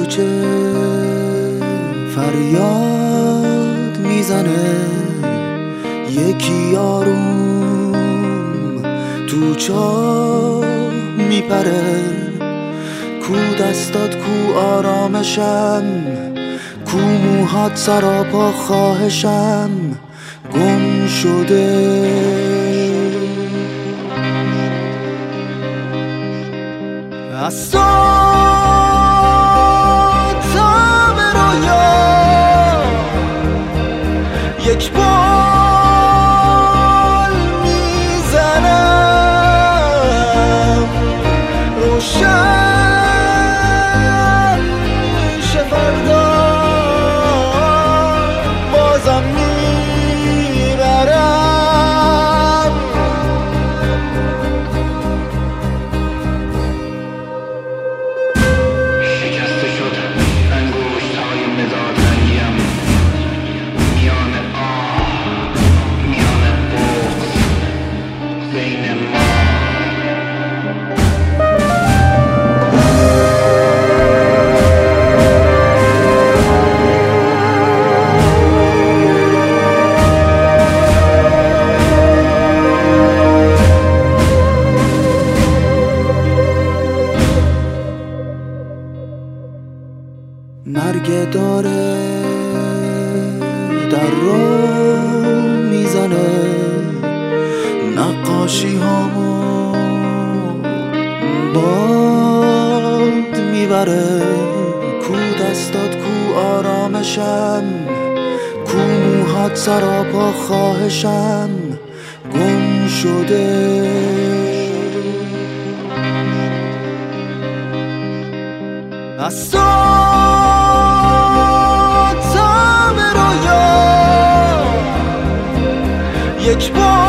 کوچه فریاد میزنه، یکی آروم تو چاه میپره. کو دستات کو آرامشم، کو موهات سراپا خواهشم گم شده. از صبح تا به رویا یک بال میزنم، روشن میشه فردا بازم میبرم. شکسته شد انگشت‌های مداد رنگیم، میان آه میان بغض بین ما. نرگه داره در رو میزنه، نقاشی هامو باد میبره. کو دستات کو آرامشم، کو موهات سراپا خواهشم گم شده. از صبح تا به رویا یک بار